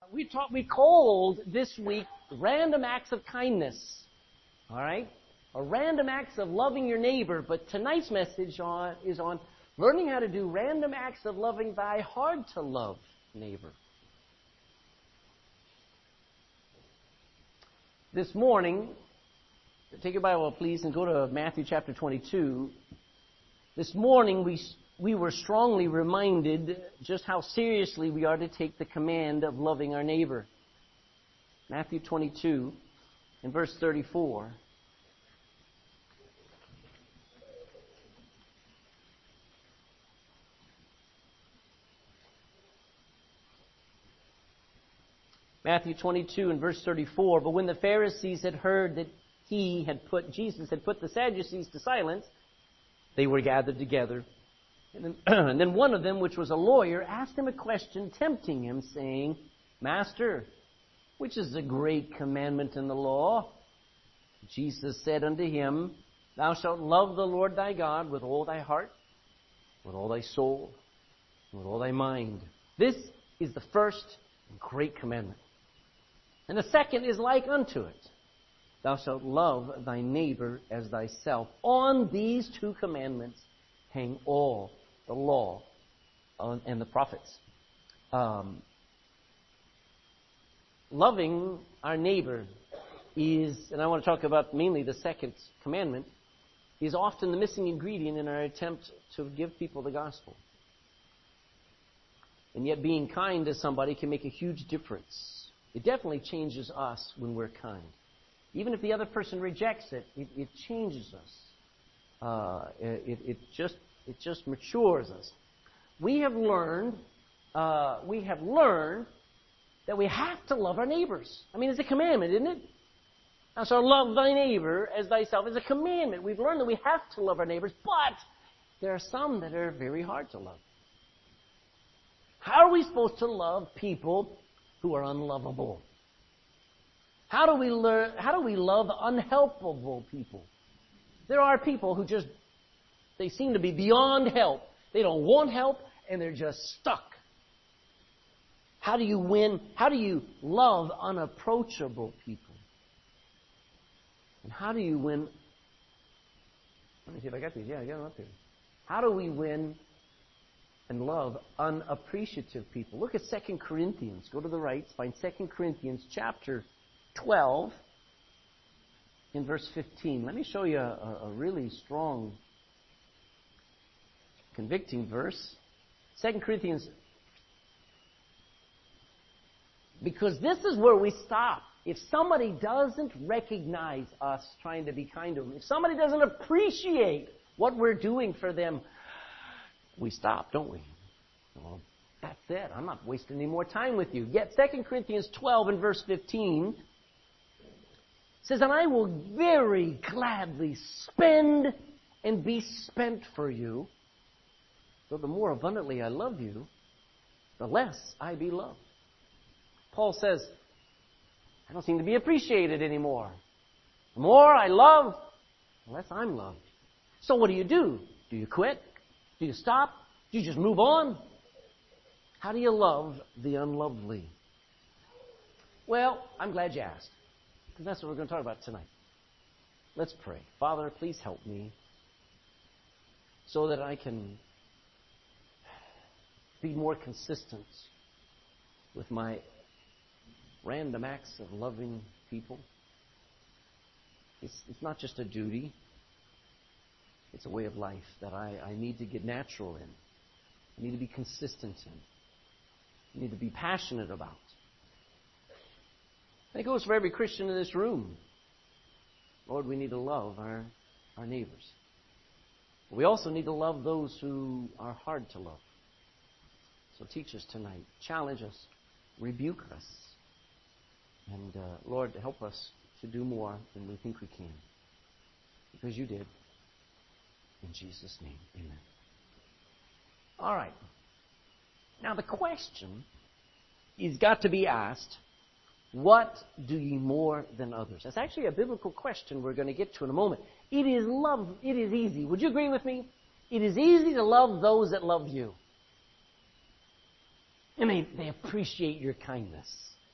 We called this week Random Acts of Kindness. All right? Or random acts of loving your neighbor. But tonight's message is on learning how to do random acts of loving thy hard-to-love neighbor. This morning, take your Bible, please, and go to Matthew chapter 22. This morning, we were strongly reminded just how seriously we are to take the command of loving our neighbor. Matthew 22 and verse 34. Matthew 22 and verse 34. But when the Pharisees had heard that Jesus had put the Sadducees to silence, they were gathered together. And then one of them, which was a lawyer, asked him a question, tempting him, saying, Master, which is the great commandment in the law? Jesus said unto him, Thou shalt love the Lord thy God with all thy heart, with all thy soul, and with all thy mind. This is the first great commandment. And the second is like unto it. Thou shalt love thy neighbor as thyself. On these two commandments hang all the law and the prophets. Loving our neighbor is, and I want to talk about mainly the second commandment, is often the missing ingredient in our attempt to give people the gospel. And yet being kind to somebody can make a huge difference. It definitely changes us when we're kind. Even if the other person rejects it, it changes us. It just matures us. We have learned that we have to love our neighbors. I mean, it's a commandment, isn't it? So love thy neighbor as thyself is a commandment. We've learned that we have to love our neighbors, but there are some that are very hard to love. How are we supposed to love people who are unlovable? How do we love unhelpable people? There are people who they seem to be beyond help. They don't want help, and they're just stuck. How do you love unapproachable people? And how do you win? Let me see if I got these. Yeah, I got them up here. How do we win and love unappreciative people? Look at 2 Corinthians. Go to the right. Find 2 Corinthians chapter 12 in verse 15. Let me show you a really strong, convicting verse. 2 Corinthians. Because this is where we stop. If somebody doesn't recognize us trying to be kind to them, if somebody doesn't appreciate what we're doing for them, we stop, don't we? Well, that's it. I'm not wasting any more time with you. Yet 2 Corinthians 12 and verse 15 says, And I will very gladly spend and be spent for you, though the more abundantly I love you, the less I be loved. Paul says, I don't seem to be appreciated anymore. The more I love, the less I'm loved. So what do? Do you quit? Do you stop? Do you just move on? How do you love the unlovely? Well, I'm glad you asked, because that's what we're going to talk about tonight. Let's pray. Father, please help me so that I can be more consistent with my random acts of loving people. It's not just a duty. It's a way of life that I need to get natural in. I need to be consistent in. I need to be passionate about. And it goes for every Christian in this room. Lord, we need to love our neighbors. We also need to love those who are hard to love. So teach us tonight. Challenge us. Rebuke us. And Lord, help us to do more than we think we can. Because you did. In Jesus' name, amen. All right. Now the question is got to be asked, what do ye more than others? That's actually a biblical question we're going to get to in a moment. It is easy. Would you agree with me? It is easy to love those that love you. And they appreciate your kindness.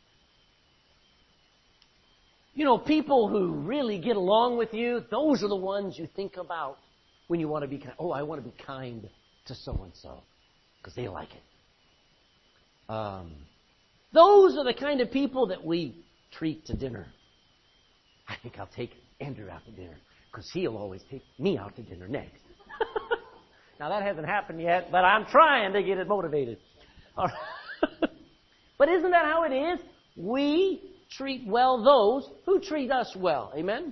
People who really get along with you, those are the ones you think about when you want to be kind. Oh, I want to be kind to so-and-so because they like it. Those are the kind of people that we treat to dinner. I think I'll take Andrew out to dinner because he'll always take me out to dinner next. Now, that hasn't happened yet, but I'm trying to get it motivated. All right. But isn't that how it is? We treat well those who treat us well. Amen?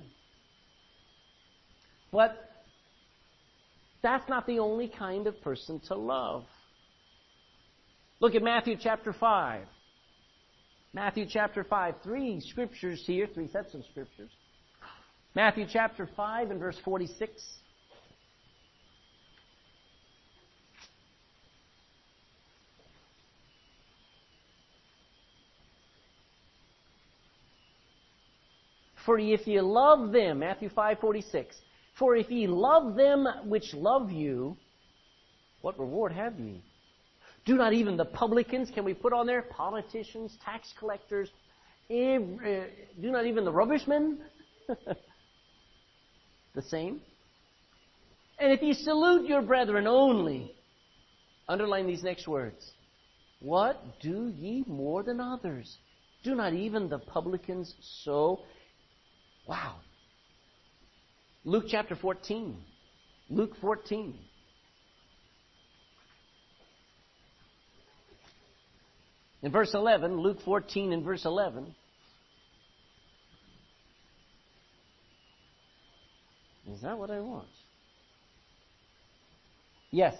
But that's not the only kind of person to love. Look at Matthew chapter 5. Matthew chapter 5. 3 scriptures here, 3 sets of scriptures. Matthew chapter 5 and verse 46. For if ye love them, Matthew 5:46, for if ye love them which love you, what reward have ye? Do not even the publicans, can we put on there, politicians, tax collectors, do not even the rubbishmen the same? And if ye salute your brethren only, underline these next words, what do ye more than others? Do not even the publicans so? Wow. Luke chapter 14. Luke 14. In verse 11, Luke 14 and verse 11. Is that what I want? Yes.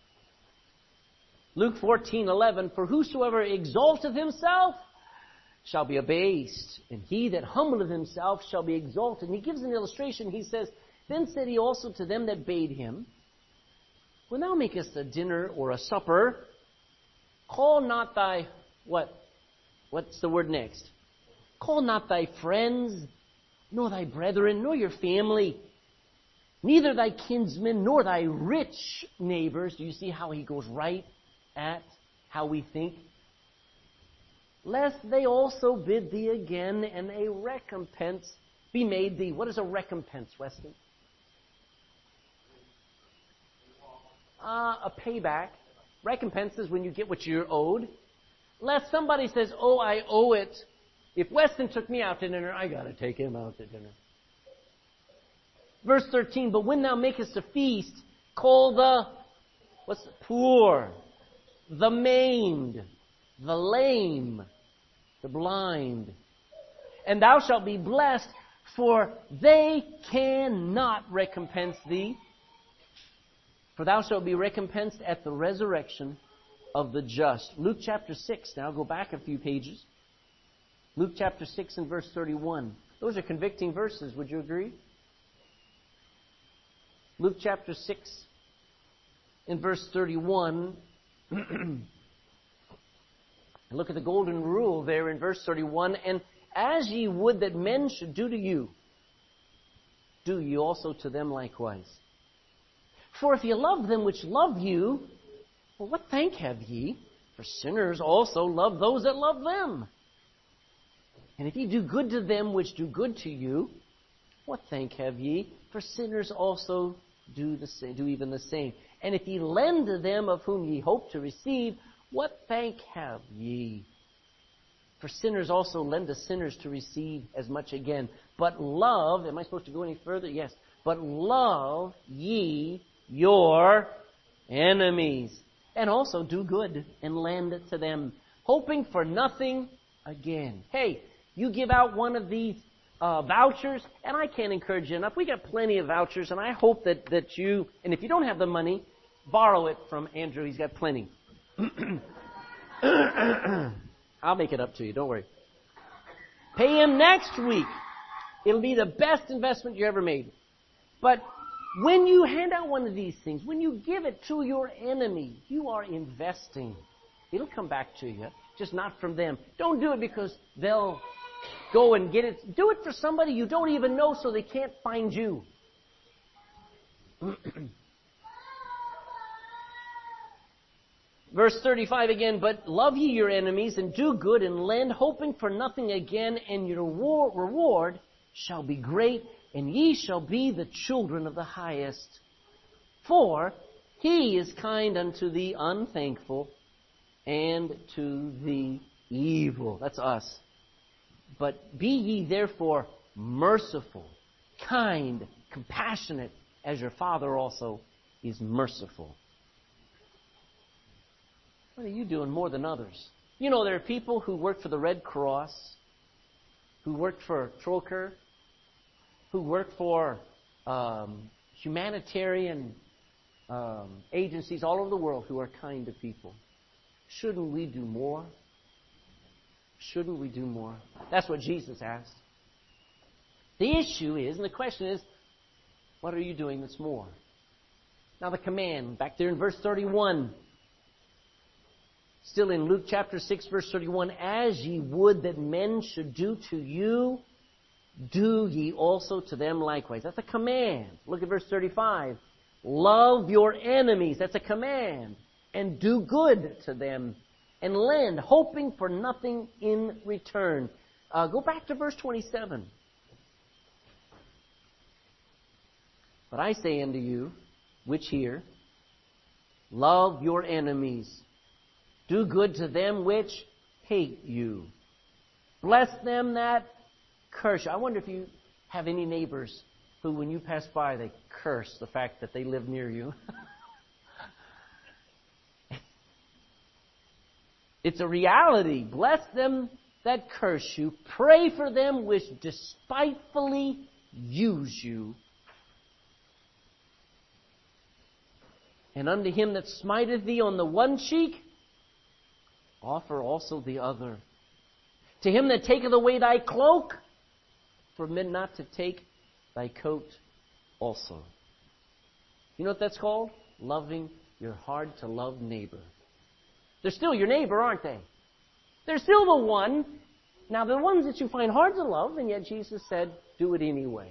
Luke 14:11. For whosoever exalteth himself shall be abased, and he that humbleth himself shall be exalted. And he gives an illustration. He says, Then said he also to them that bade him, When thou makest a dinner or a supper, call not thy, what? What's the word next? Call not thy friends, nor thy brethren, nor your family, neither thy kinsmen, nor thy rich neighbors. Do you see how he goes right at how we think? Lest they also bid thee again, and a recompense be made thee. What is a recompense, Weston? A payback. Recompense is when you get what you're owed. Lest somebody says, oh, I owe it. If Weston took me out to dinner, I got to take him out to dinner. Verse 13, but when thou makest a feast, call the poor, the maimed, the lame, the blind. And thou shalt be blessed, for they cannot recompense thee. For thou shalt be recompensed at the resurrection of the just. Luke chapter 6. Now go back a few pages. Luke chapter 6 and verse 31. Those are convicting verses. Would you agree? Luke chapter 6 and verse 31. Look at the golden rule there in verse 31. And as ye would that men should do to you, do ye also to them likewise. For if ye love them which love you, well, what thank have ye? For sinners also love those that love them. And if ye do good to them which do good to you, what thank have ye? For sinners also do even the same. And if ye lend to them of whom ye hope to receive, what thank have ye? For sinners also lend to sinners to receive as much again. But love, am I supposed to go any further? Yes. But love ye your enemies. And also do good and lend to them, hoping for nothing again. Hey, you give out one of these vouchers, and I can't encourage you enough. We got plenty of vouchers, and I hope that you, and if you don't have the money, borrow it from Andrew. He's got plenty. I'll make it up to you. Don't worry. Pay him next week. It'll be the best investment you ever made. But when you hand out one of these things, when you give it to your enemy, you are investing. It'll come back to you, just not from them. Don't do it because they'll go and get it. Do it for somebody you don't even know so they can't find you. Verse 35 again, but love ye your enemies, and do good, and lend, hoping for nothing again, and your reward shall be great, and ye shall be the children of the highest. For he is kind unto the unthankful, and to the evil. That's us. But be ye therefore merciful, kind, compassionate, as your Father also is merciful. What are you doing more than others? You know, there are people who work for the Red Cross, who work for Troker, who work for humanitarian agencies all over the world who are kind to people. Shouldn't we do more? Shouldn't we do more? That's what Jesus asked. The issue is, and the question is, what are you doing that's more? Now the command, back there in verse 31, still in Luke chapter 6, verse 31, as ye would that men should do to you, do ye also to them likewise. That's a command. Look at verse 35. Love your enemies. That's a command. And do good to them. And lend, hoping for nothing in return. Go back to verse 27. But I say unto you, which hear, love your enemies. Do good to them which hate you. Bless them that curse you. I wonder if you have any neighbors who, when you pass by, they curse the fact that they live near you. It's a reality. Bless them that curse you. Pray for them which despitefully use you. And unto him that smiteth thee on the one cheek, offer also the other. To him that taketh away thy cloak, forbid not to take thy coat also. You know what that's called? Loving your hard-to-love neighbor. They're still your neighbor, aren't they? They're still the one. Now, the ones that you find hard to love, and yet Jesus said, do it anyway.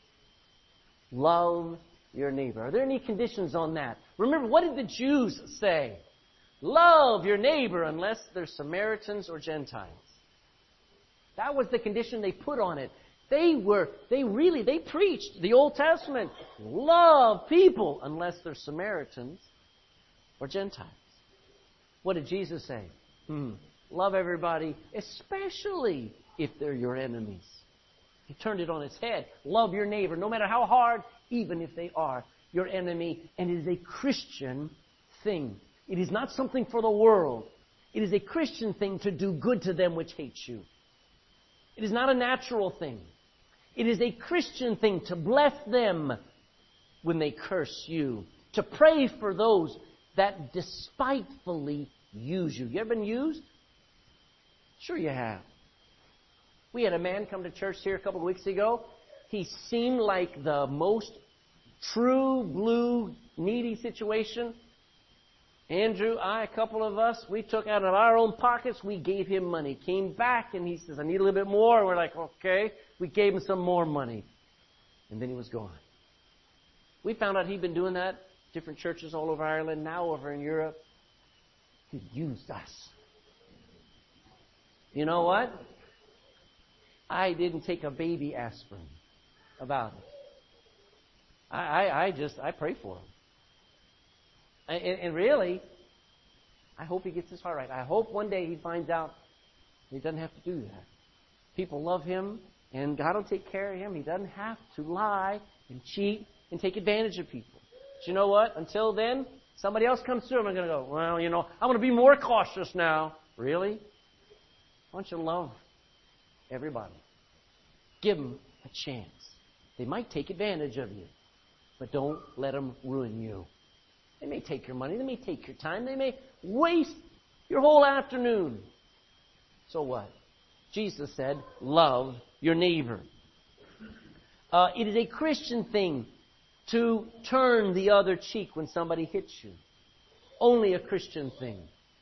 Love your neighbor. Are there any conditions on that? Remember, what did the Jews say? Love your neighbor unless they're Samaritans or Gentiles. That was the condition they put on it. They preached the Old Testament. Love people unless they're Samaritans or Gentiles. What did Jesus say? Love everybody, especially if they're your enemies. He turned it on its head. Love your neighbor, no matter how hard, even if they are your enemy. And it is a Christian thing. It is not something for the world. It is a Christian thing to do good to them which hate you. It is not a natural thing. It is a Christian thing to bless them when they curse you. To pray for those that despitefully use you. You ever been used? Sure you have. We had a man come to church here a couple of weeks ago. He seemed like the most true blue needy situation. Andrew, a couple of us, we took out of our own pockets, we gave him money. Came back and he says, I need a little bit more. We're like, okay. We gave him some more money. And then he was gone. We found out he'd been doing that. Different churches all over Ireland, now over in Europe. He used us. You know what? I didn't take a baby aspirin about it. I pray for him. And really, I hope he gets his heart right. I hope one day he finds out he doesn't have to do that. People love him, and God will take care of him. He doesn't have to lie and cheat and take advantage of people. But you know what? Until then, somebody else comes through, and I'm going to go, well, I'm going to be more cautious now. Really? Why don't you love everybody? Give them a chance. They might take advantage of you, but don't let them ruin you. They may take your money. They may take your time. They may waste your whole afternoon. So what? Jesus said, love your neighbor. It is a Christian thing to turn the other cheek when somebody hits you. Only a Christian thing.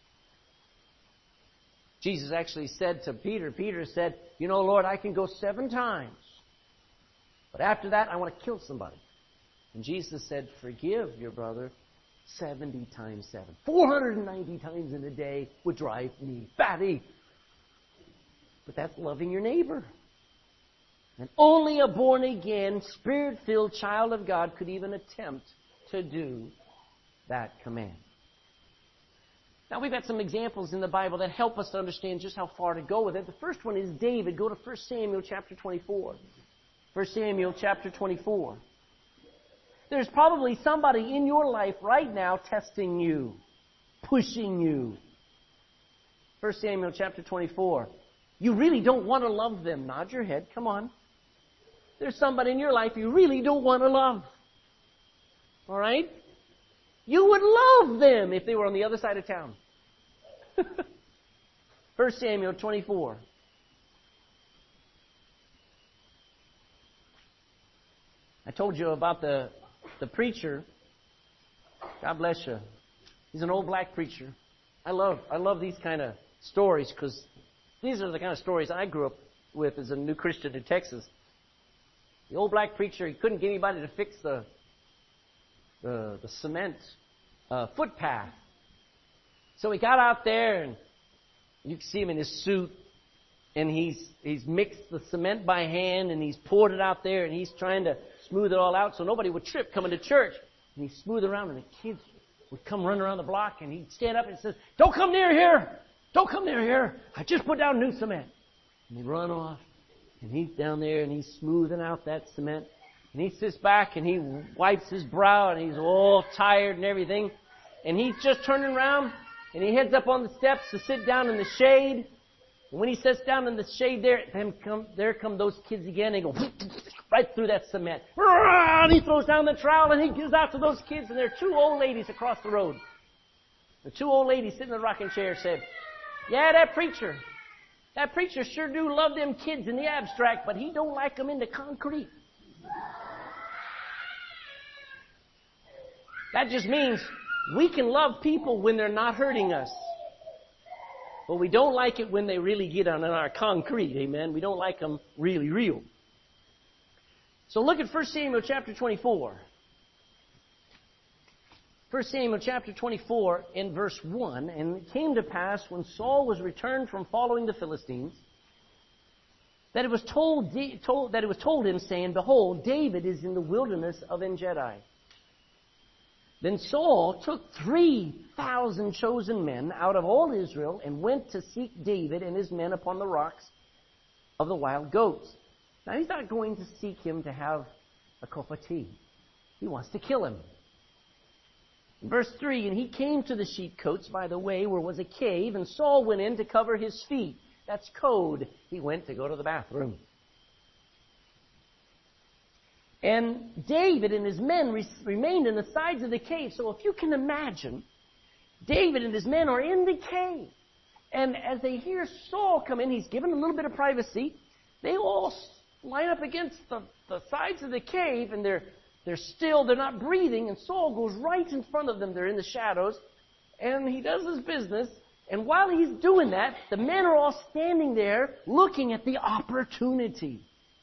Jesus actually said to Peter said, Lord, I can go 7 times. But after that, I want to kill somebody. And Jesus said, forgive your brother 70 times 7. 490 times in a day would drive me batty. But that's loving your neighbor. And only a born-again, Spirit-filled child of God could even attempt to do that command. Now, we've got some examples in the Bible that help us to understand just how far to go with it. The first one is David. Go to 1 Samuel chapter 24. 1 Samuel chapter 24. There's probably somebody in your life right now testing you, pushing you. 1 Samuel chapter 24. You really don't want to love them. Nod your head. Come on. There's somebody in your life you really don't want to love. All right? You would love them if they were on the other side of town. 1 Samuel 24. I told you about the preacher. God bless you. He's an old black preacher. I love these kind of stories because these are the kind of stories I grew up with as a new Christian in Texas. The old black preacher, he couldn't get anybody to fix the cement footpath. So he got out there, and you can see him in his suit, and he's mixed the cement by hand, and he's poured it out there, and he's trying to smooth it all out so nobody would trip coming to church. And he'd smooth it around, and the kids would come running around the block, and he'd stand up and says, "Don't come near here! Don't come near here! I just put down new cement." And he'd run off, and he's down there, and he's smoothing out that cement. And he sits back, and he wipes his brow, and he's all tired and everything. And he's just turning around, and he heads up on the steps to sit down in the shade. And when he sits down in the shade there come those kids again. They go right through that cement. And he throws down the trowel, and he gives out to those kids. And there are two old ladies across the road. The two old ladies sitting in the rocking chair said, "Yeah, that preacher sure do love them kids in the abstract, but he don't like them in the concrete." That just means we can love people when they're not hurting us. But we don't like it when they really get on our concrete, amen? We don't like them really real. So look at 1 Samuel chapter 24. 1 Samuel chapter 24 in verse 1. "And it came to pass when Saul was returned from following the Philistines, that it was told him, saying, Behold, David is in the wilderness of En-gedi. Then Saul took 3,000 chosen men out of all Israel and went to seek David and his men upon the rocks of the wild goats." Now, he's not going to seek him to have a cup of tea. He wants to kill him. Verse 3, "And he came to the sheepcotes by the way where was a cave, and Saul went in to cover his feet." That's code. He went to go to the bathroom. "And David and his men remained in the sides of the cave." So if you can imagine, David and his men are in the cave. And as they hear Saul come in, he's given a little bit of privacy. They all line up against the sides of the cave, and they're still, they're not breathing. And Saul goes right in front of them. They're in the shadows. And he does his business. And while he's doing that, the men are all standing there looking at the opportunity.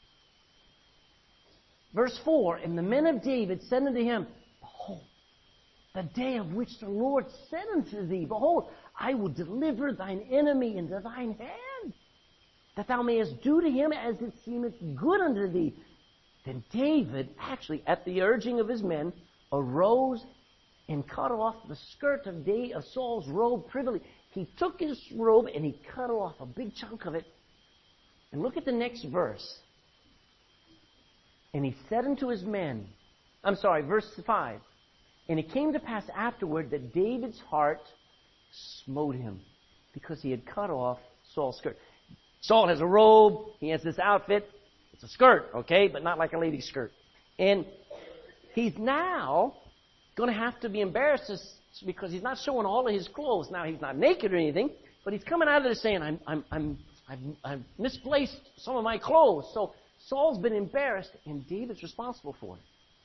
Verse 4, "And the men of David said unto him, Behold, the day of which the Lord said unto thee, Behold, I will deliver thine enemy into thine hand, that thou mayest do to him as it seemeth good unto thee. Then David, actually at the urging of his men, arose and cut off the skirt of Saul's robe privily." He took his robe and he cut off a big chunk of it. And look at the next verse. "And he said unto his men," verse 5. "And it came to pass afterward that David's heart smote him, because he had cut off Saul's skirt." Saul has a robe. He has this outfit. It's a skirt, okay, but not like a lady's skirt. And he's now going to have to be embarrassed because he's not showing all of his clothes. Now, he's not naked or anything, but he's coming out of there saying, I've misplaced some of my clothes. So Saul's been embarrassed, and David's responsible for it.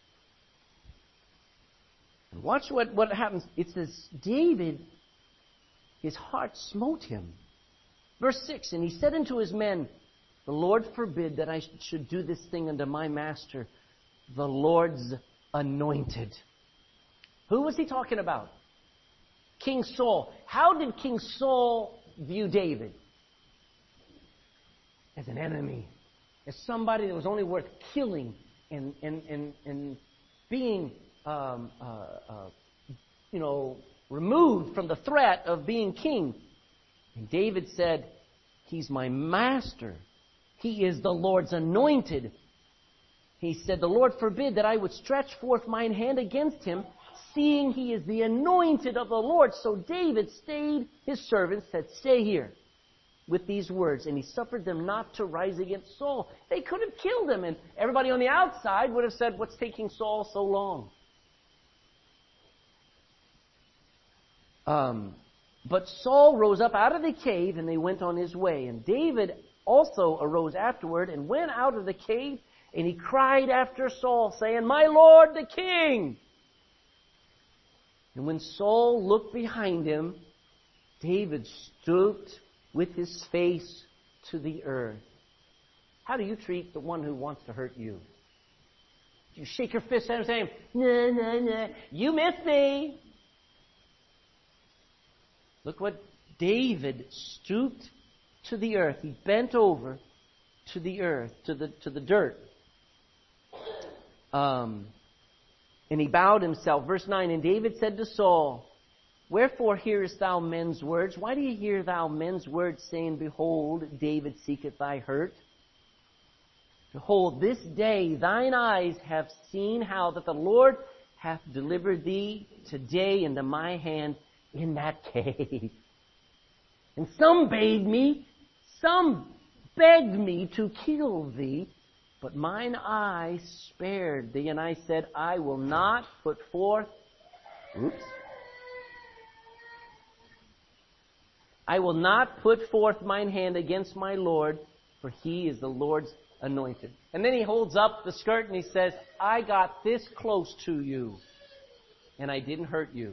And watch what happens. It says, David, his heart smote him. Verse 6, "And he said unto his men, The Lord forbid that I should do this thing unto my master, the Lord's anointed." Who was he talking about? King Saul. How did King Saul view David? As an enemy. As somebody that was only worth killing and being, removed from the threat of being king. And David said, he's my master. He is the Lord's anointed. He said, the Lord forbid that I would stretch forth mine hand against him, seeing he is the anointed of the Lord. So David stayed, his servant said, stay here with these words. And he suffered them not to rise against Saul. They could have killed him. And everybody on the outside would have said, what's taking Saul so long? But Saul rose up out of the cave and they went on his way. And David also arose afterward and went out of the cave and he cried after Saul, saying, my Lord the king! And when Saul looked behind him, David stooped with his face to the earth. How do you treat the one who wants to hurt you? You shake your fist at him saying, no, no, no, you missed me. Look what David stooped to the earth. He bent over to the earth, to the dirt. And he bowed himself. Verse 9, and David said to Saul, wherefore hearest thou men's words? Why do you hear thou men's words, saying, behold, David seeketh thy hurt? Behold, this day thine eyes have seen how that the Lord hath delivered thee today into my hand in that cave. And some begged me to kill thee, but mine eye spared thee, and I said, I will not put forth mine hand against my Lord, for he is the Lord's anointed. And then he holds up the skirt and he says, I got this close to you, and I didn't hurt you.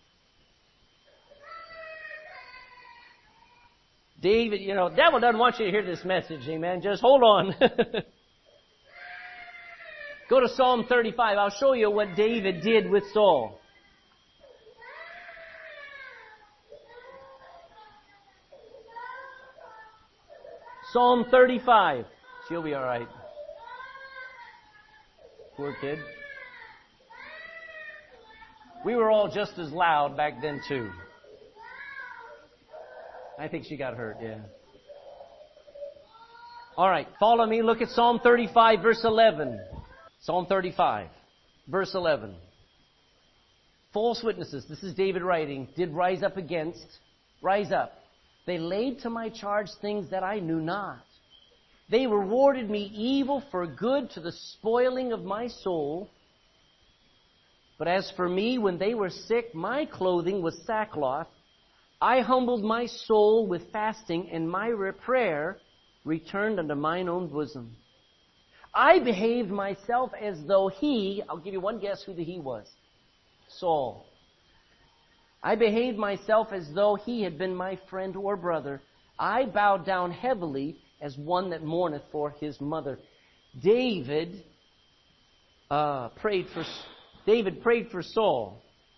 David, devil doesn't want you to hear this message, amen. Just hold on. Go to Psalm 35. I'll show you what David did with Saul. Psalm 35. She'll be all right. Poor kid. We were all just as loud back then, too. I think she got hurt, yeah. All right, follow me. Look at Psalm 35, verse 11. Psalm 35, verse 11. False witnesses, this is David writing, did rise up. They laid to my charge things that I knew not. They rewarded me evil for good to the spoiling of my soul. But as for me, when they were sick, my clothing was sackcloth. I humbled my soul with fasting, and my prayer returned unto mine own bosom. I behaved myself as though I'll give you one guess who the he was. Saul. I behaved myself as though he had been my friend or brother. I bowed down heavily as one that mourneth for his mother. David prayed for Saul.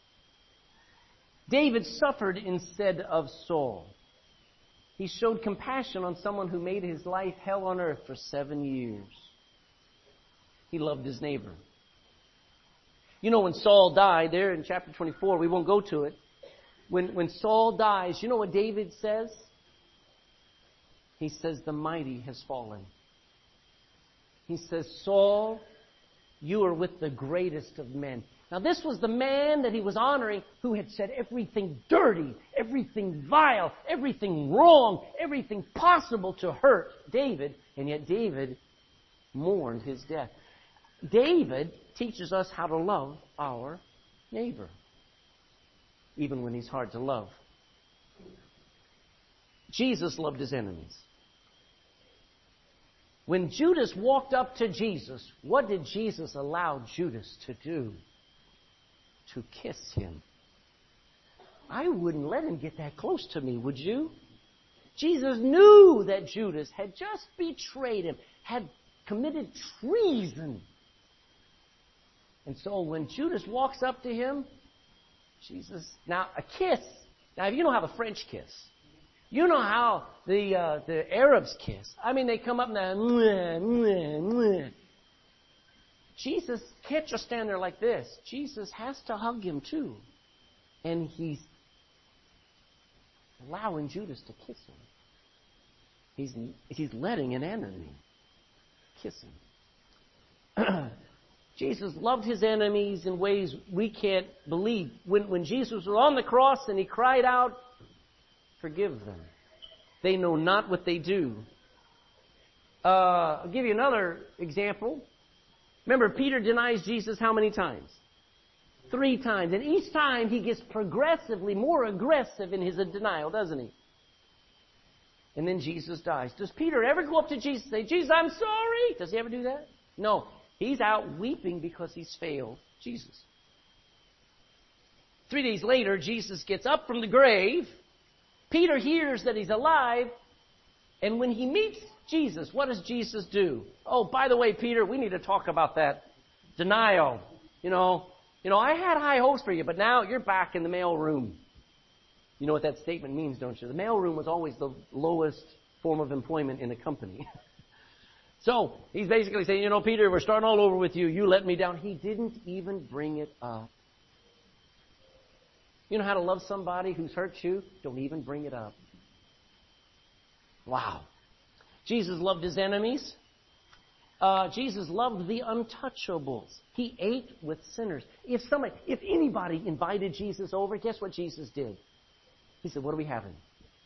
David suffered instead of Saul. He showed compassion on someone who made his life hell on earth for 7 years. He loved his neighbor. When Saul died, there in chapter 24, we won't go to it. When Saul dies, you know what David says? He says, the mighty has fallen. He says, Saul, you are with the greatest of men. Now this was the man that he was honoring who had said everything dirty, everything vile, everything wrong, everything possible to hurt David, and yet David mourned his death. David teaches us how to love our neighbor, even when he's hard to love. Jesus loved his enemies. When Judas walked up to Jesus, what did Jesus allow Judas to do? To kiss him. I wouldn't let him get that close to me, would you? Jesus knew that Judas had just betrayed him, had committed treason. And so when Judas walks up to him, Jesus. Now, a kiss. Now, if you know how the French kiss, you know how the Arabs kiss. I mean, they come up and they're, mwah, mwah, mwah. Jesus can't just stand there like this. Jesus has to hug him too. And he's allowing Judas to kiss him. He's letting an enemy kiss him. Jesus loved his enemies in ways we can't believe. When Jesus was on the cross and he cried out, "Forgive them. They know not what they do." I'll give you another example. Remember, Peter denies Jesus how many times? 3 times. And each time he gets progressively more aggressive in his denial, doesn't he? And then Jesus dies. Does Peter ever go up to Jesus and say, "Jesus, I'm sorry"? Does he ever do that? No. He's out weeping because he's failed Jesus. 3 days later, Jesus gets up from the grave. Peter hears that he's alive. And when he meets Jesus, what does Jesus do? "Oh, by the way, Peter, we need to talk about that denial. You know, I had high hopes for you, but now you're back in the mail room." You know what that statement means, don't you? The mail room was always the lowest form of employment in a company. So he's basically saying, "Peter, we're starting all over with you. You let me down." He didn't even bring it up. You know how to love somebody who's hurt you? Don't even bring it up. Wow. Jesus loved his enemies. Jesus loved the untouchables. He ate with sinners. If anybody invited Jesus over, guess what Jesus did? He said, "What are we having?"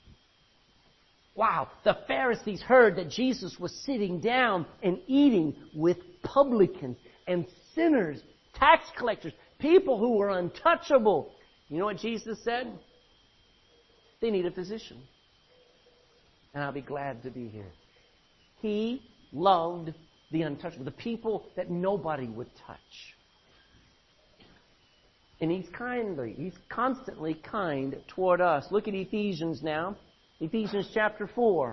Wow. The Pharisees heard that Jesus was sitting down and eating with publicans and sinners, tax collectors, people who were untouchable. You know what Jesus said? "They need a physician. And I'll be glad to be here." He loved the untouchable, the people that nobody would touch. And he's constantly kind toward us. Look at Ephesians now. Ephesians chapter 4.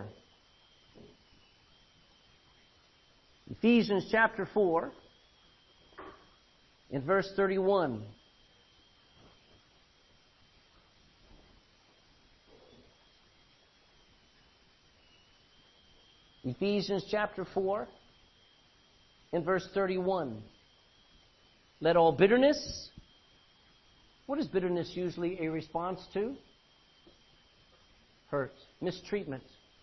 Ephesians chapter 4 in verse 31. Ephesians chapter 4 and verse 31. "Let all bitterness..." What is bitterness usually a response to? Hurt, mistreatment.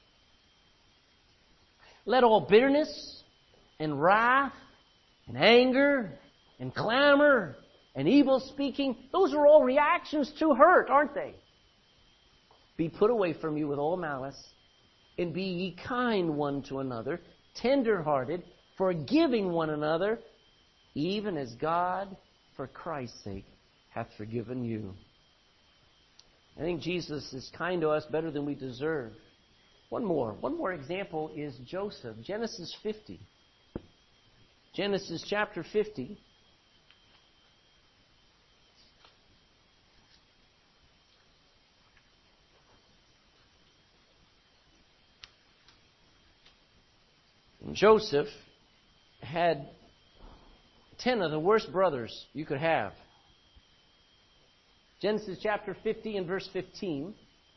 "Let all bitterness and wrath and anger and clamor and evil speaking," those are all reactions to hurt, aren't they? "Be put away from you with all malice. And be ye kind one to another, tender-hearted, forgiving one another, even as God, for Christ's sake, hath forgiven you." I think Jesus is kind to us better than we deserve. One more example is Joseph. Genesis 50. Genesis chapter 50. Joseph had 10 of the worst brothers you could have. Genesis chapter 50 and verse 15.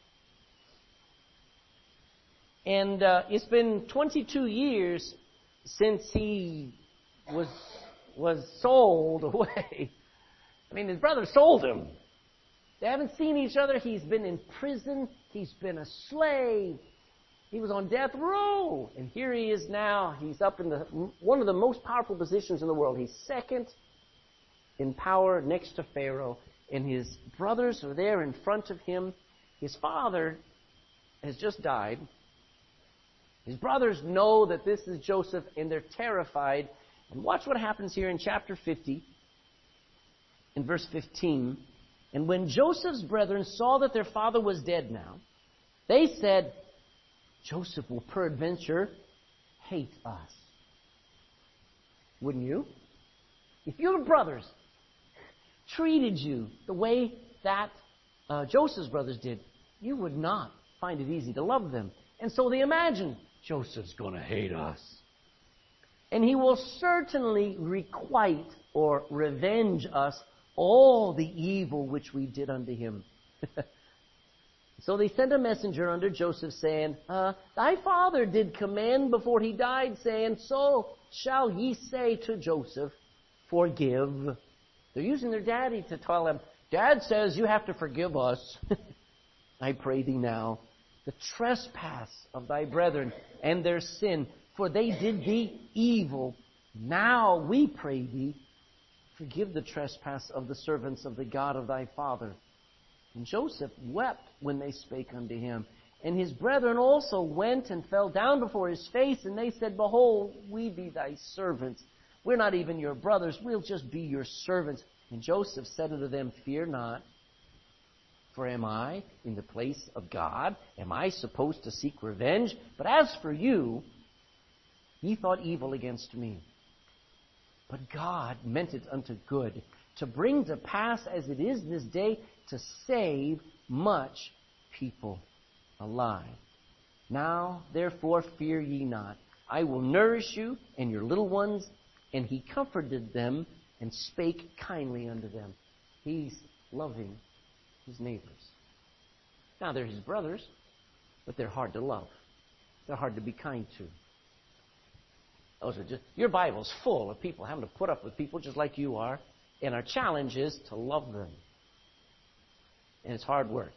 And it's been 22 years since he was sold away. I mean, his brother sold him. They haven't seen each other. He's been in prison. He's been a slave. He was on death row. And here he is now. He's up in one of the most powerful positions in the world. He's second in power next to Pharaoh. And his brothers are there in front of him. His father has just died. His brothers know that this is Joseph, and they're terrified. And watch what happens here in chapter 50, in verse 15. "And when Joseph's brethren saw that their father was dead now, they said, Joseph will peradventure hate us." Wouldn't you? If your brothers treated you the way that Joseph's brothers did, you would not find it easy to love them. And so they imagine, Joseph's going to hate us. And he will certainly requite or revenge us all the evil which we did unto him. So they sent a messenger unto Joseph, saying, Thy father did command before he died, saying, So shall ye say to Joseph, Forgive. They're using their daddy to tell him, Dad says you have to forgive us. I pray thee now, the trespass of thy brethren and their sin, for they did thee evil. Now we pray thee, forgive the trespass of the servants of the God of thy father. And Joseph wept when they spake unto him. And his brethren also went and fell down before his face, and they said, Behold, we be thy servants. We're not even your brothers, we'll just be your servants. And Joseph said unto them, Fear not, for am I in the place of God? Am I supposed to seek revenge? But as for you, ye thought evil against me. But God meant it unto good, to bring to pass as it is this day, to save much people alive. Now, therefore, fear ye not. I will nourish you and your little ones. And he comforted them and spake kindly unto them. He's loving his neighbors. Now, they're his brothers, but they're hard to love. They're hard to be kind to. Those are just, your Bible's full of people having to put up with people just like you are. And our challenge is to love them. And it's hard work.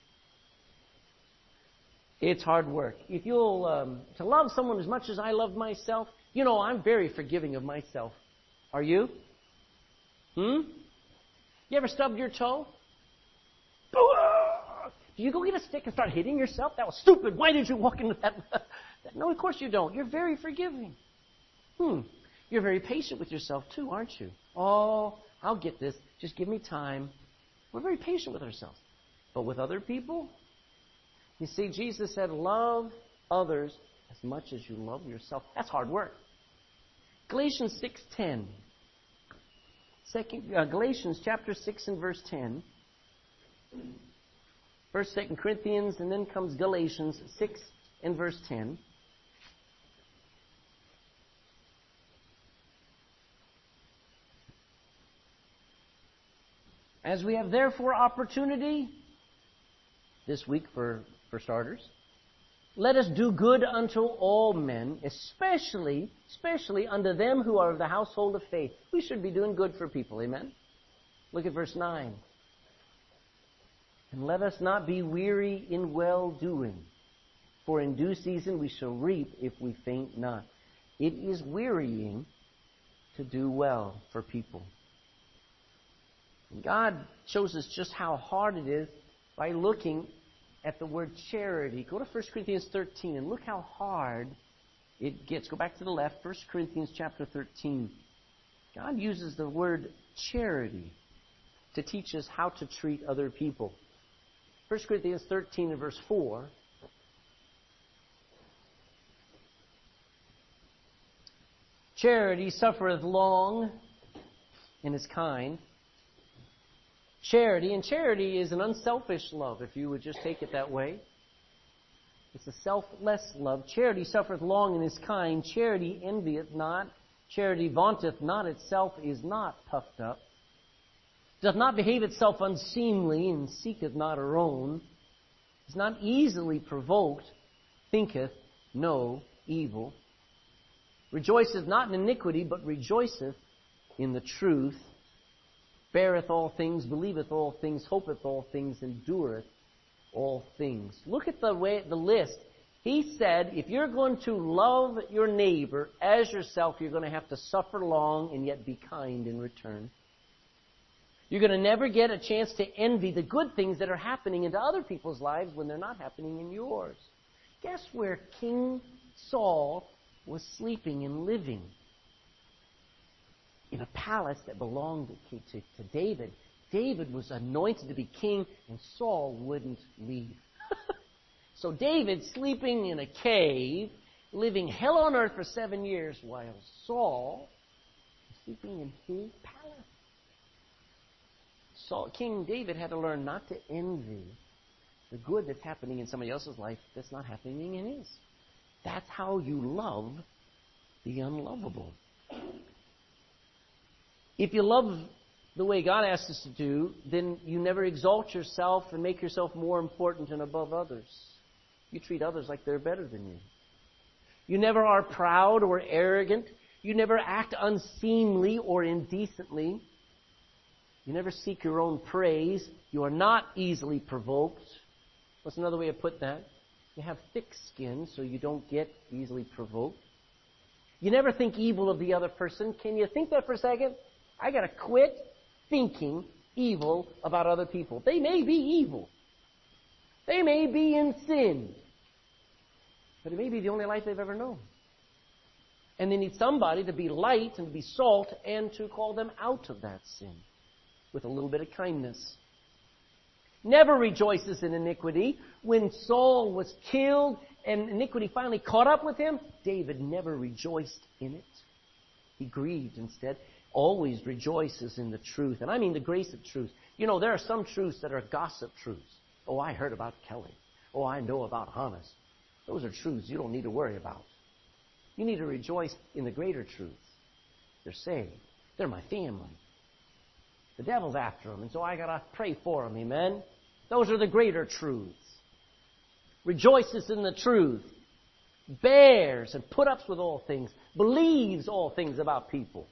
It's hard work. If you'll, to love someone as much as I love myself, you know, I'm very forgiving of myself. Are you? You ever stubbed your toe? Do you go get a stick and start hitting yourself? That was stupid. Why did you walk into that? No, of course you don't. You're very forgiving. You're very patient with yourself too, aren't you? Oh, I'll get this. Just give me time. We're very patient with ourselves. But with other people, you see, Jesus said, love others as much as you love yourself. That's hard work. Galatians 6:10. Galatians chapter 6 and verse 10. First, 2 Corinthians, and then comes Galatians 6 and verse 10. As we have therefore opportunity, this week for starters, let us do good unto all men, especially unto them who are of the household of faith. We should be doing good for people, amen? Look at verse 9. And let us not be weary in well-doing, for in due season we shall reap if we faint not. It is wearying to do well for people. And God shows us just how hard it is by looking at the word charity. Go to 1 Corinthians 13 and look how hard it gets. Go back to the left, 1 Corinthians chapter 13. God uses the word charity to teach us how to treat other people. 1 Corinthians 13 and verse 4. Charity suffereth long and is kind. Charity is an unselfish love, if you would just take it that way. It's a selfless love. Charity suffereth long and is kind. Charity envieth not. Charity vaunteth not itself, is not puffed up, doth not behave itself unseemly, and seeketh not her own, is not easily provoked, thinketh no evil, rejoiceth not in iniquity, but rejoiceth in the truth, beareth all things, believeth all things, hopeth all things, endureth all things. Look at the list. He said, if you're going to love your neighbor as yourself, you're going to have to suffer long and yet be kind in return. You're going to never get a chance to envy the good things that are happening into other people's lives when they're not happening in yours. Guess where King Saul was sleeping and living? In a palace that belonged to David. David was anointed to be king, and Saul wouldn't leave. So David sleeping in a cave, living hell on earth for 7 years, while Saul was sleeping in his palace. King David had to learn not to envy the good that's happening in somebody else's life that's not happening in his. That's how you love the unlovable. If you love the way God asks us to do, then you never exalt yourself and make yourself more important and above others. You treat others like they're better than you. You never are proud or arrogant. You never act unseemly or indecently. You never seek your own praise. You are not easily provoked. What's another way of putting that? You have thick skin so you don't get easily provoked. You never think evil of the other person. Can you think that for a second? I got to quit thinking evil about other people. They may be evil. They may be in sin. But it may be the only life they've ever known. And they need somebody to be light and to be salt and to call them out of that sin with a little bit of kindness. Never rejoices in iniquity. When Saul was killed and iniquity finally caught up with him, David never rejoiced in it. He grieved instead. Always rejoices in the truth. And I mean the grace of truth. You know, there are some truths that are gossip truths. Oh, I heard about Kelly. Oh, I know about Hannes. Those are truths you don't need to worry about. You need to rejoice in the greater truth. They're saved. They're my family. The devil's after them, and so I got to pray for them, amen? Those are the greater truths. Rejoices in the truth. Bears and put ups with all things. Believes all things about people.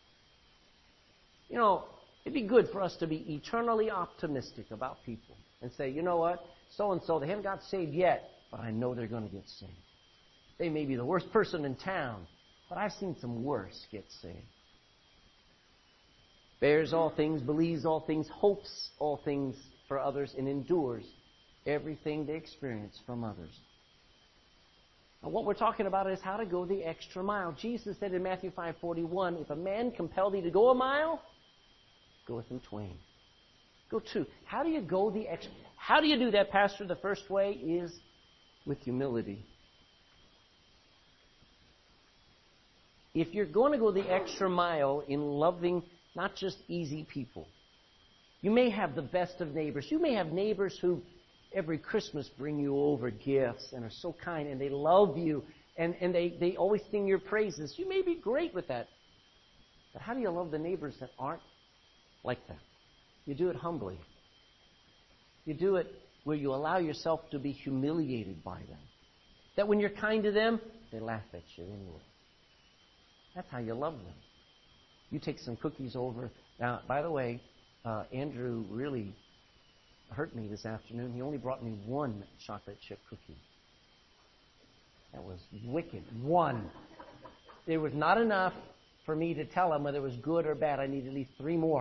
You know, it'd be good for us to be eternally optimistic about people and say, you know what? So-and-so, they haven't got saved yet, but I know they're going to get saved. They may be the worst person in town, but I've seen some worse get saved. Bears all things, believes all things, hopes all things for others, and endures everything they experience from others. Now, what we're talking about is how to go the extra mile. Jesus said in Matthew 5:41, if a man compel thee to go a mile, go with him twain. Go two. How do you go the extra? How do you do that, Pastor? The first way is with humility. If you're going to go the extra mile in loving not just easy people, you may have the best of neighbors. You may have neighbors who every Christmas bring you over gifts and are so kind and they love you and they always sing your praises. You may be great with that. But how do you love the neighbors that aren't like that? You do it humbly. You do it where you allow yourself to be humiliated by them. That when you're kind to them, they laugh at you anyway. That's how you love them. You take some cookies over. Now, by the way, Andrew really hurt me this afternoon. He only brought me one chocolate chip cookie. That was wicked. One. There was not enough for me to tell him whether it was good or bad. I needed at least 3 more.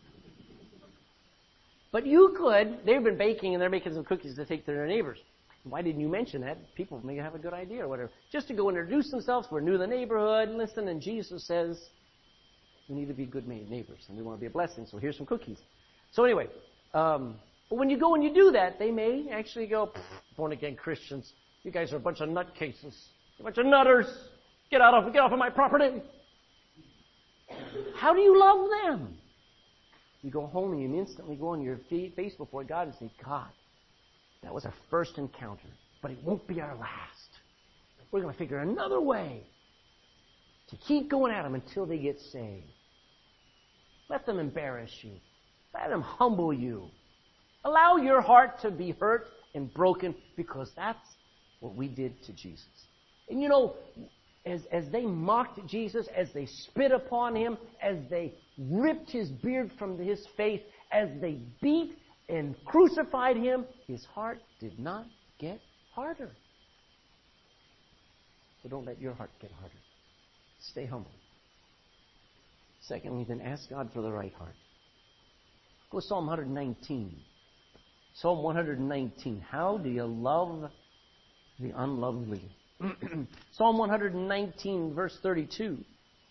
But you could. They've been baking and they're making some cookies to take to their neighbors. Why didn't you mention that? People may have a good idea or whatever. Just to go introduce themselves. We're new to the neighborhood. Listen, and Jesus says we need to be good neighbors and we want to be a blessing. So here's some cookies. So anyway, but when you go and you do that, they may actually go, born again Christians, you guys are a bunch of nutcases, a bunch of nutters. Get off of my property. How do you love them? You go home and you instantly go on your face before God and say, God, that was our first encounter, but it won't be our last. We're going to figure another way to keep going at them until they get saved. Let them embarrass you. Let them humble you. Allow your heart to be hurt and broken because that's what we did to Jesus. And you know, as they mocked Jesus, as they spit upon him, as they ripped his beard from his face, as they beat and crucified him, his heart did not get harder. So don't let your heart get harder. Stay humble. Secondly, then ask God for the right heart. Go to Psalm 119. Psalm 119. How do you love the unlovely? Psalm 119, verse 32.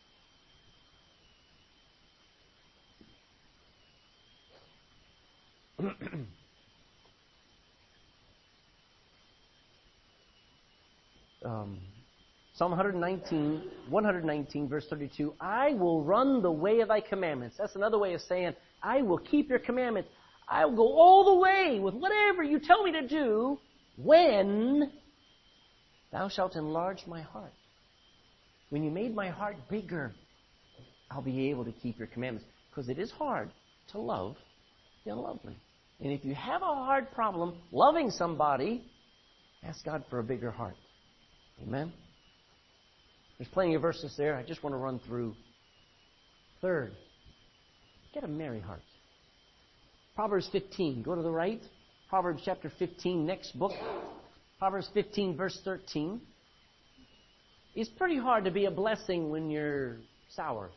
Psalm 119, verse 32. I will run the way of thy commandments. That's another way of saying, I will keep your commandments. I will go all the way with whatever you tell me to do when thou shalt enlarge my heart. When you made my heart bigger, I'll be able to keep your commandments. Because it is hard to love the unlovely. And if you have a hard problem loving somebody, ask God for a bigger heart. Amen? There's plenty of verses there. I just want to run through. Third, get a merry heart. Proverbs 15. Go to the right. Proverbs chapter 15, next book. Proverbs 15, verse 13. It's pretty hard to be a blessing when you're sour.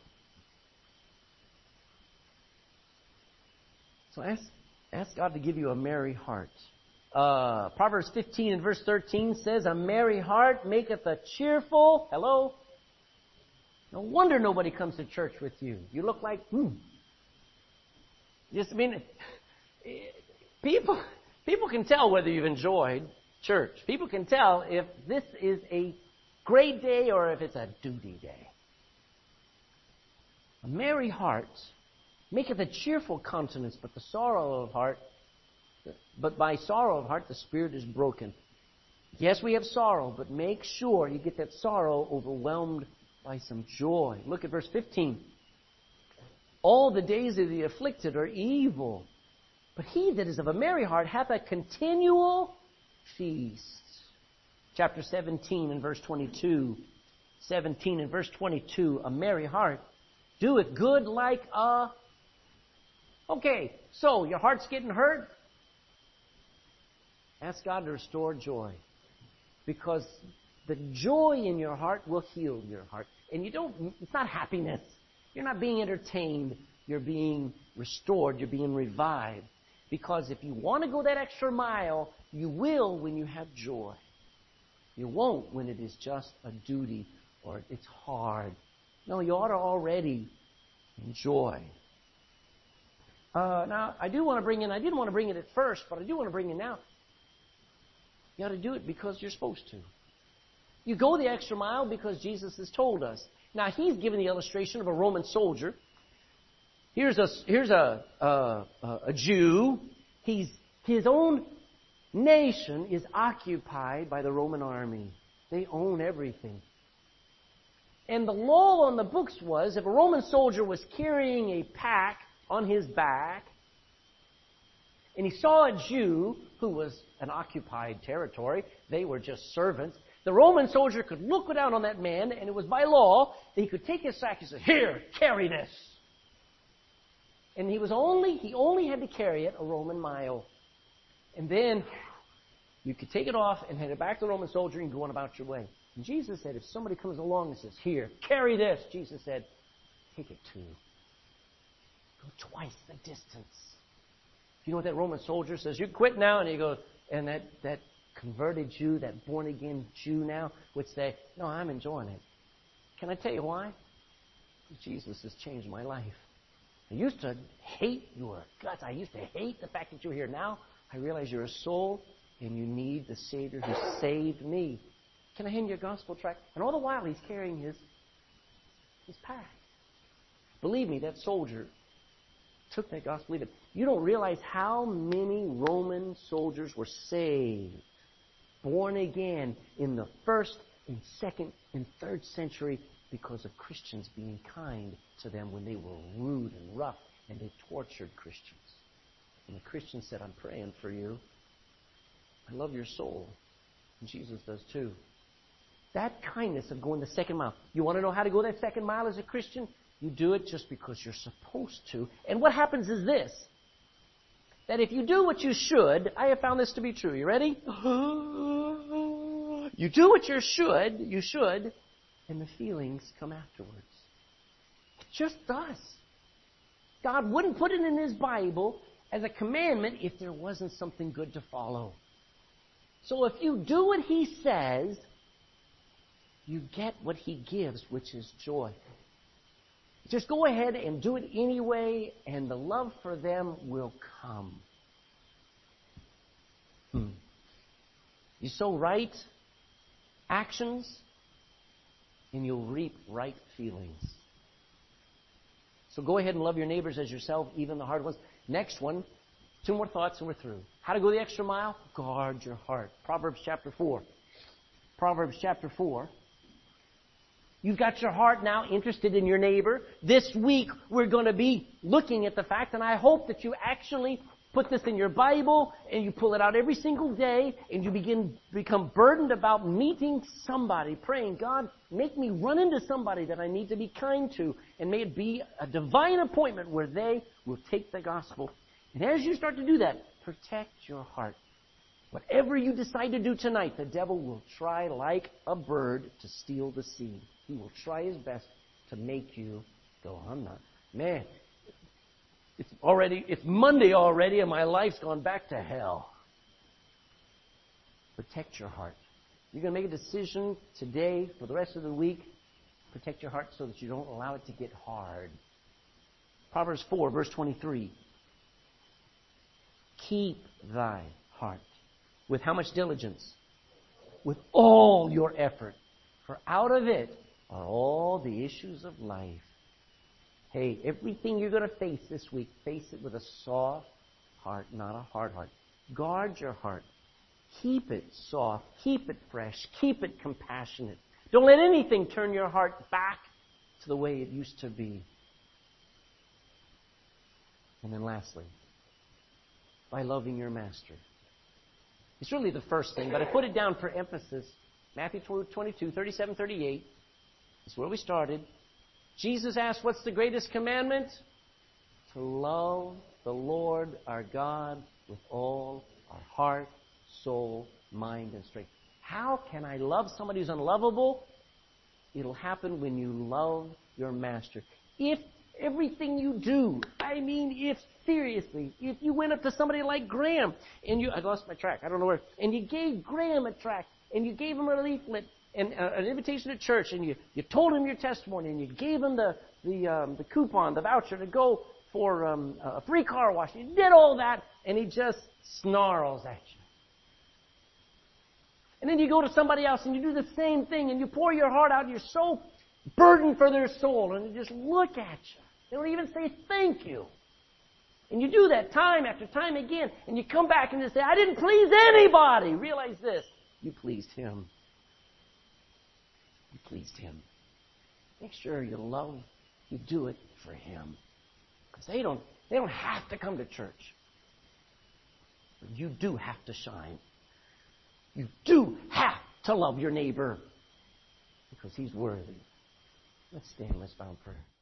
So ask God to give you a merry heart. Proverbs 15 and verse 13 says, a merry heart maketh a cheerful... Hello? No wonder nobody comes to church with you. You look like, Just, I mean, people can tell whether you've enjoyed church. People can tell if this is a great day or if it's a duty day. A merry heart maketh a cheerful countenance, but by sorrow of heart the spirit is broken. Yes, we have sorrow, but make sure you get that sorrow overwhelmed by some joy. Look at verse 15. All the days of the afflicted are evil, but he that is of a merry heart hath a continual feast. Chapter 17 and verse 22. 17 and verse 22. A merry heart doeth good like a... Okay, so your heart's getting hurt. Ask God to restore joy. Because the joy in your heart will heal your heart. And it's not happiness. You're not being entertained. You're being restored. You're being revived. Because if you want to go that extra mile, you will when you have joy. You won't when it is just a duty or it's hard. No, you ought to already enjoy. Now, I didn't want to bring it at first, but I do want to bring it now. You ought to do it because you're supposed to. You go the extra mile because Jesus has told us. Now, he's given the illustration of a Roman soldier. Here's a Jew. His own nation is occupied by the Roman army. They own everything. And the law on the books was, if a Roman soldier was carrying a pack on his back, and he saw a Jew who was an occupied territory, they were just servants, the Roman soldier could look down on that man, and it was by law that he could take his sack and say, "Here, carry this." And he only had to carry it a Roman mile. And then you could take it off and hand it back to the Roman soldier and go on about your way. And Jesus said, if somebody comes along and says, "Here, carry this," Jesus said, "Take it too. Go twice the distance." You know what that Roman soldier says? "You quit now." And he goes, and that converted Jew, that born-again Jew now, would say, "No, I'm enjoying it." Can I tell you why? Jesus has changed my life. I used to hate your guts. I used to hate the fact that you're here. Now I realize you're a soul and you need the Savior who saved me. Can I hand you a gospel tract? And all the while he's carrying his pack. Believe me, that soldier took that gospel. Believe it. You don't realize how many Roman soldiers were saved, born again in the 1st and 2nd and 3rd century because of Christians being kind to them when they were rude and rough and they tortured Christians. And the Christian said, "I'm praying for you. I love your soul." And Jesus does too. That kindness of going the second mile. You want to know how to go that second mile as a Christian? You do it just because you're supposed to. And what happens is this. That if you do what you should, I have found this to be true. You ready? You do what you should, and the feelings come afterwards. It just does. God wouldn't put it in His Bible as a commandment if there wasn't something good to follow. So if you do what He says, you get what He gives, which is joy. Just go ahead and do it anyway, and the love for them will come. You sow right actions, and you'll reap right feelings. So go ahead and love your neighbors as yourself, even the hard ones. Next one, 2 more thoughts and we're through. How to go the extra mile? Guard your heart. Proverbs chapter 4. Proverbs chapter 4. You've got your heart now interested in your neighbor. This week we're going to be looking at the fact, and I hope that you actually put this in your Bible and you pull it out every single day and you become burdened about meeting somebody, praying, God, make me run into somebody that I need to be kind to, and may it be a divine appointment where they will take the gospel. And as you start to do that, protect your heart. Whatever you decide to do tonight, the devil will try like a bird to steal the seed. He will try his best to make you go, I'm not. Man, it's Monday already and my life's gone back to hell. Protect your heart. You're going to make a decision today for the rest of the week. Protect your heart so that you don't allow it to get hard. Proverbs 4, verse 23. Keep thy heart. With how much diligence? With all your effort. For out of it are all the issues of life. Hey, everything you're going to face this week, face it with a soft heart, not a hard heart. Guard your heart. Keep it soft. Keep it fresh. Keep it compassionate. Don't let anything turn your heart back to the way it used to be. And then lastly, by loving your master. It's really the first thing, but I put it down for emphasis. Matthew 22, 37, 38. That's where we started. Jesus asked, what's the greatest commandment? To love the Lord our God with all our heart, soul, mind, and strength. How can I love somebody who's unlovable? It'll happen when you love your master. If everything you do, if you went up to somebody like Graham, and I lost my track, I don't know where, and you gave Graham a tract, and you gave him a leaflet, and an invitation to church, and you told him your testimony, and you gave him the coupon, the voucher to go for a free car wash. You did all that, and he just snarls at you. And then you go to somebody else, and you do the same thing, and you pour your heart out, and you're so burdened for their soul, and they just look at you. They don't even say thank you. And you do that time after time again, and you come back and you say, I didn't please anybody. Realize this. You pleased him. You pleased him. Make sure you do it for him. Because they don't have to come to church. But you do have to shine. You do have to love your neighbor. Because he's worthy. Let's stand, let's bow in prayer.